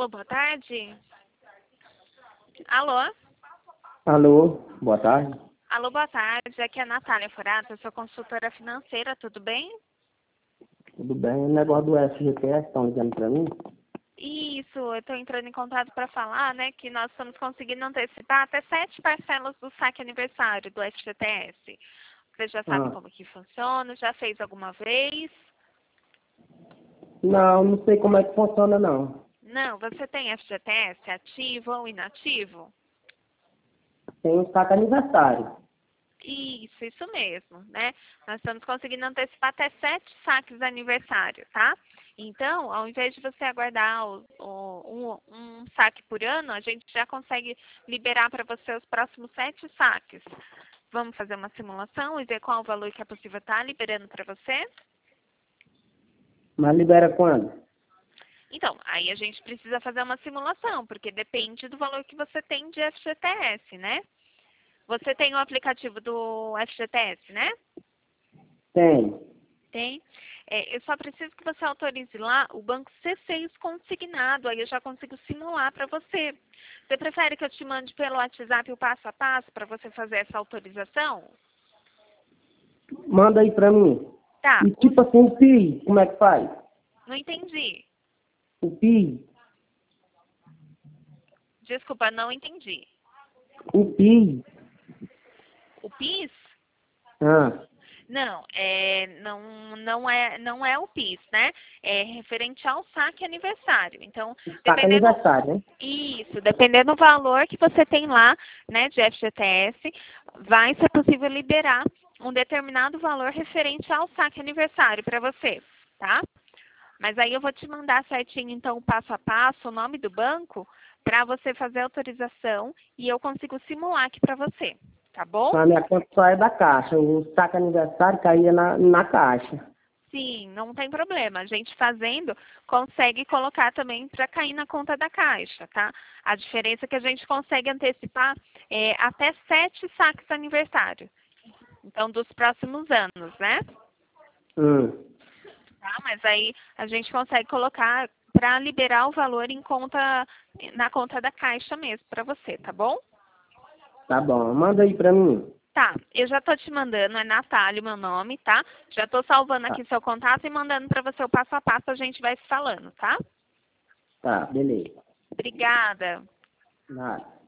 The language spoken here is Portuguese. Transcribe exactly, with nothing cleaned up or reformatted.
Alô, boa tarde. Alô? Alô, boa tarde. Alô, boa tarde. Aqui é a Natália Furata, eu sou consultora financeira, tudo bem? Tudo bem? O negócio do F G T S estão ligando para mim? Isso, eu estou entrando em contato para falar, né, que nós estamos conseguindo antecipar até sete parcelas do saque aniversário do F G T S. Você já sabe Ah, como que funciona? Já fez alguma vez? não, não sei como é que funciona, não. Não, você tem F G T S ativo ou inativo? Tem um saco aniversário. Isso, isso mesmo, né? Nós estamos conseguindo antecipar até sete saques de aniversário, tá? Então, ao invés de você aguardar o, o, um, um saque por ano, a gente já consegue liberar para você os próximos sete saques. Vamos fazer uma simulação e ver qual o valor que é possível estar liberando para você? Mas libera quando? Então, aí a gente precisa fazer uma simulação, porque depende do valor que você tem de F G T S, né? Você tem o aplicativo do F G T S, né? Tem. Tem. É, eu só preciso que você autorize lá o banco C seis consignado, aí eu já consigo simular para você. Você prefere que eu te mande pelo WhatsApp o passo a passo para você fazer essa autorização? Manda aí para mim. Tá, E o... tipo assim, o P I, como é que faz? não entendi. O P I, Desculpa, não entendi. o P I. O PIS? Ah, Não, é, não, não, é, não é o PIS, né? É referente ao saque aniversário. Então, o saco dependendo... aniversário, né? Isso, dependendo do valor que você tem lá, né, de F G T S, vai ser possível liberar um determinado valor referente ao saque aniversário para você, tá? Mas aí eu vou te mandar certinho, então, o passo a passo, o nome do banco, para você fazer a autorização e eu consigo simular aqui para você, tá bom? A minha conta só é da caixa. O saco aniversário caía na, na caixa. Sim, não tem problema. A gente fazendo consegue colocar também para cair na conta da Caixa, tá? A diferença é que a gente consegue antecipar é, até sete saques aniversário. Então, dos próximos anos, né? Hum, Tá? Mas aí a gente consegue colocar para liberar o valor em conta, na conta da Caixa mesmo para você, tá bom? tá bom. Manda aí para mim. Tá, eu já tô te mandando, é Natália o meu nome, tá? Já tô salvando Tá, aqui seu contato e mandando para você o passo a passo, a gente vai se falando, tá? tá, beleza. Obrigada. Nada.